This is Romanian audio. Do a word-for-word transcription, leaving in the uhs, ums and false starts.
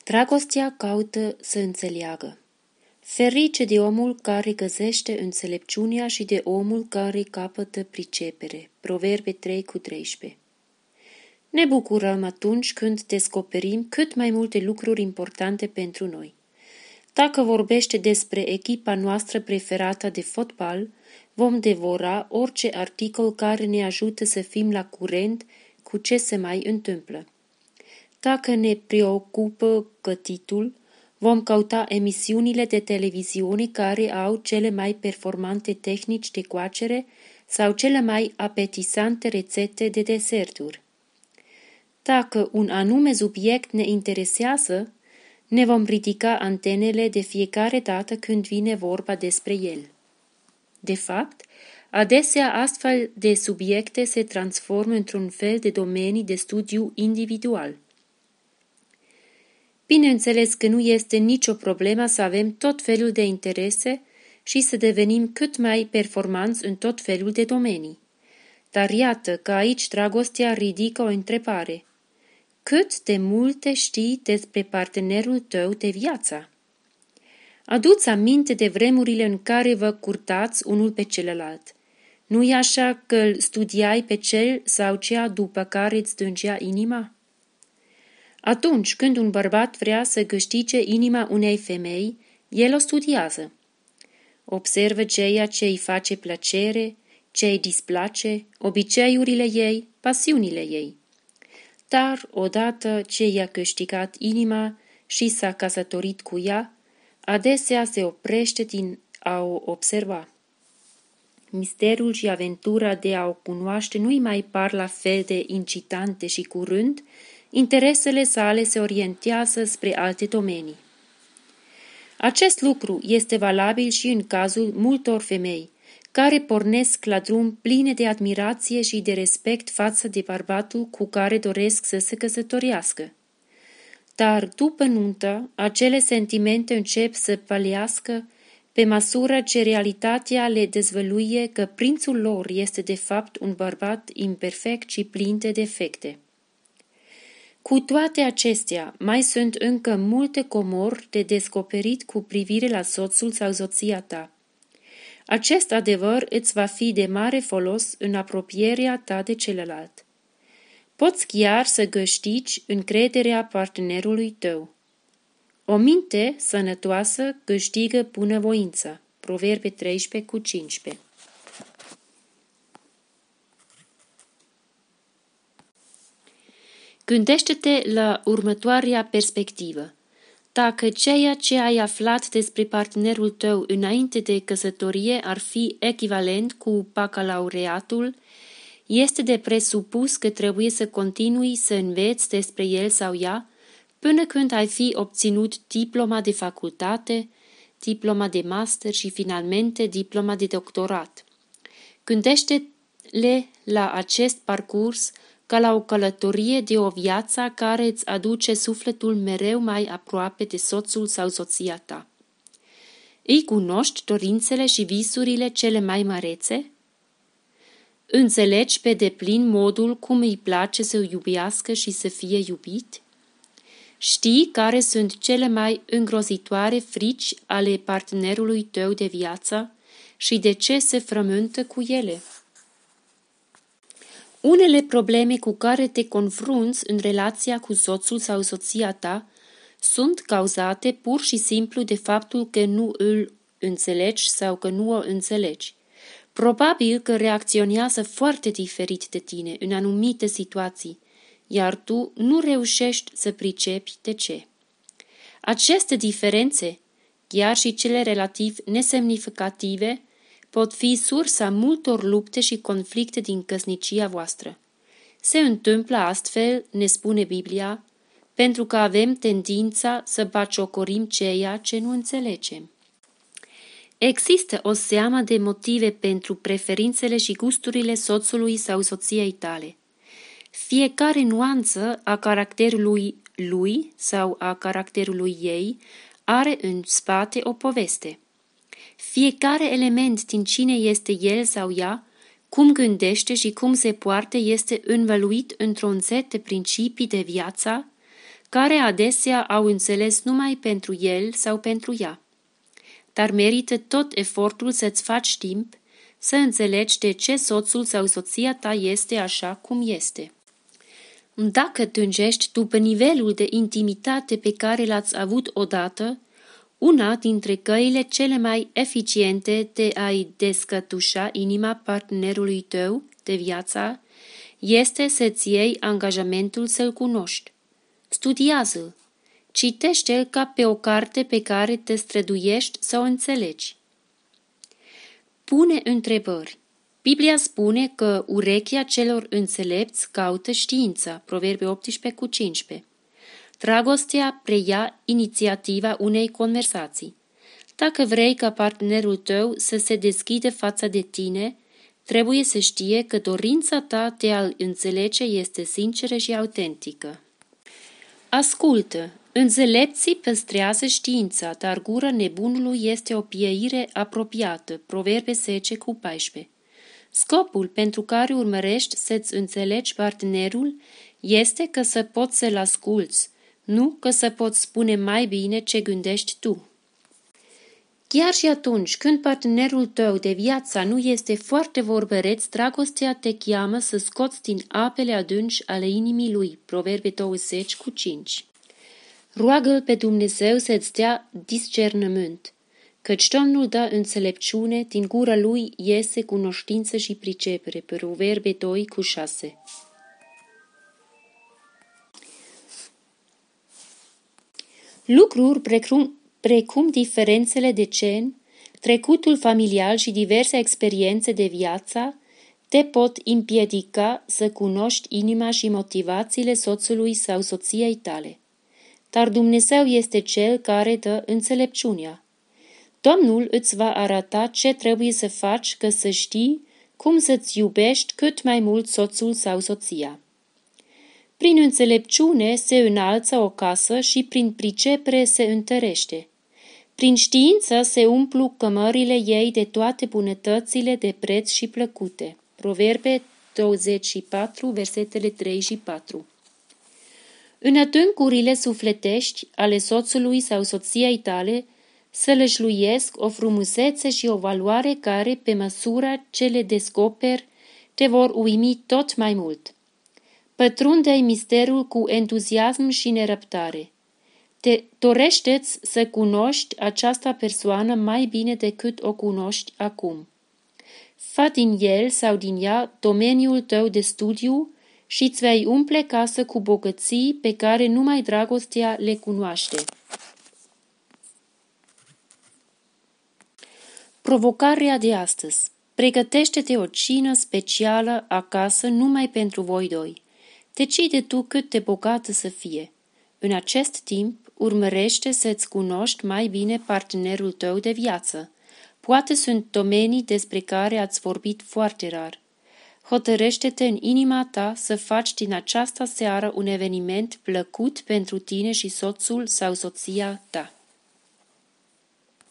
Dragostea caută să înțeleagă. Ferice de omul care găsește înțelepciunea și de omul care capătă pricepere. Proverbe trei cu treisprezece. Ne bucurăm atunci când descoperim cât mai multe lucruri importante pentru noi. Dacă vorbește despre echipa noastră preferată de fotbal, vom devora orice articol care ne ajută să fim la curent cu ce se mai întâmplă. Dacă ne preocupă gătitul, vom căuta emisiunile de televiziune care au cele mai performante tehnici de coacere sau cele mai apetisante rețete de deserturi. Dacă un anume subiect ne interesează, ne vom ridica antenele de fiecare dată când vine vorba despre el. De fapt, adesea astfel de subiecte se transformă într-un fel de domenii de studiu individual. Bineînțeles că nu este nicio problemă să avem tot felul de interese și să devenim cât mai performanți în tot felul de domenii. Dar iată că aici dragostea ridică o întrebare. Cât de multe știi despre partenerul tău de viață? Adu-ți aminte de vremurile în care vă curtați unul pe celălalt. Nu-i așa că îl studiai pe cel sau cea după care îți dângea inima? Atunci când un bărbat vrea să câștige inima unei femei, el o studiază. Observă ceea ce îi face plăcere, ce îi displace, obiceiurile ei, pasiunile ei. Dar, odată ce i-a câștigat inima și s-a căsătorit cu ea, adesea se oprește din a o observa. Misterul și aventura de a o cunoaște nu-i mai par la fel de incitante și curând, interesele sale se orientează spre alte domenii. Acest lucru este valabil și în cazul multor femei, care pornesc la drum pline de admirație și de respect față de bărbatul cu care doresc să se căsătorească. Dar după nuntă, acele sentimente încep să pălească pe măsură ce realitatea le dezvăluie că prințul lor este de fapt un bărbat imperfect și plin de defecte. Cu toate acestea, mai sunt încă multe comori de descoperit cu privire la soțul sau soția ta. Acest adevăr îți va fi de mare folos în apropierea ta de celălalt. Poți chiar să câștigi încrederea partenerului tău. O minte sănătoasă câștigă bunăvoință. Proverbe treisprezece cu cincisprezece. Gândește-te la următoarea perspectivă. Dacă ceea ce ai aflat despre partenerul tău înainte de căsătorie ar fi echivalent cu bacalaureatul, este de presupus că trebuie să continui să înveți despre el sau ea până când ai fi obținut diploma de facultate, diploma de master și finalmente diploma de doctorat. Gândește-le la acest parcurs ca la o călătorie de o viață care îți aduce sufletul mereu mai aproape de soțul sau soția ta. Îi cunoști dorințele și visurile cele mai mărețe? Înțelegi pe deplin modul cum îi place să iubească și să fie iubit? Știi care sunt cele mai îngrozitoare frici ale partenerului tău de viață și de ce se frământă cu ele? Unele probleme cu care te confrunți în relația cu soțul sau soția ta sunt cauzate pur și simplu de faptul că nu îl înțelegi sau că nu o înțelegi. Probabil că reacționează foarte diferit de tine în anumite situații, iar tu nu reușești să pricepi de ce. Aceste diferențe, chiar și cele relativ nesemnificative, pot fi sursa multor lupte și conflicte din căsnicia voastră. Se întâmplă astfel, ne spune Biblia, pentru că avem tendința să batjocorim ceea ce nu înțelegem. Există o seamă de motive pentru preferințele și gusturile soțului sau soției tale. Fiecare nuanță a caracterului lui sau a caracterului ei are în spate o poveste. Fiecare element din cine este el sau ea, cum gândește și cum se poartă este învăluit într-un set de principii de viață care adesea au înțeles numai pentru el sau pentru ea. Dar merită tot efortul să-ți faci timp să înțelegi de ce soțul sau soția ta este așa cum este. Dacă tângești după nivelul de intimitate pe care l-ați avut odată, una dintre căile cele mai eficiente de a-i descătușa inima partenerului tău de viața este să-ți iei angajamentul să-l cunoști. Studiază-l. Citește-l ca pe o carte pe care te străduiești să o înțelegi. Pune întrebări. Biblia spune că urechea celor înțelepți caută știința, Proverbe optsprezece cu cincisprezece. Dragostea preia inițiativa unei conversații. Dacă vrei ca partenerul tău să se deschide față de tine, trebuie să știe că dorința ta de a-l înțelege este sinceră și autentică. Ascultă! Înțelepții păstrează știința, dar gura nebunului este o pieire apropiată, Proverbe zece cu paisprezece. Scopul pentru care urmărești să-ți înțelegi partenerul este că să poți să-l asculți, nu că să poți spune mai bine ce gândești tu. Chiar și atunci când partenerul tău de viață nu este foarte vorbăreț, dragostea te cheamă să scoți din apele adânci ale inimii lui, Proverbe douăzeci cu cinci. Roagă-l pe Dumnezeu să-ți dea discernământ, căci Domnul dă înțelepciune, din gura lui iese cunoștință și pricepere, Proverbe doi cu șase. Lucruri precum, precum diferențele de gen, trecutul familial și diverse experiențe de viață te pot împiedica să cunoști inima și motivațiile soțului sau soției tale. Dar Dumnezeu este Cel care dă înțelepciunea. Domnul îți va arăta ce trebuie să faci ca să știi cum să-ți iubești cât mai mult soțul sau soția. Prin înțelepciune se înalță o casă și prin pricepere se întărește. Prin știință se umplu cămările ei de toate bunătățile de preț și plăcute. Proverbe douăzeci și patru, versetele trei și patru. În adâncurile sufletești ale soțului sau soției tale să lășluiesc o frumusețe și o valoare care, pe măsura ce le descoperi, te vor uimi tot mai mult. Pătrunde-i misterul cu entuziasm și nerăbdare. Te dorește-ți să cunoști această persoană mai bine decât o cunoști acum. Fă din el sau din ea domeniul tău de studiu și îți vei umple casă cu bogății pe care numai dragostea le cunoaște. Provocarea de astăzi. Pregătește-te o cină specială acasă numai pentru voi doi. Decide tu cât de bogată să fie. În acest timp, urmărește să-ți cunoști mai bine partenerul tău de viață. Poate sunt domenii despre care ați vorbit foarte rar. Hotărăște-te în inima ta să faci din această seară un eveniment plăcut pentru tine și soțul sau soția ta.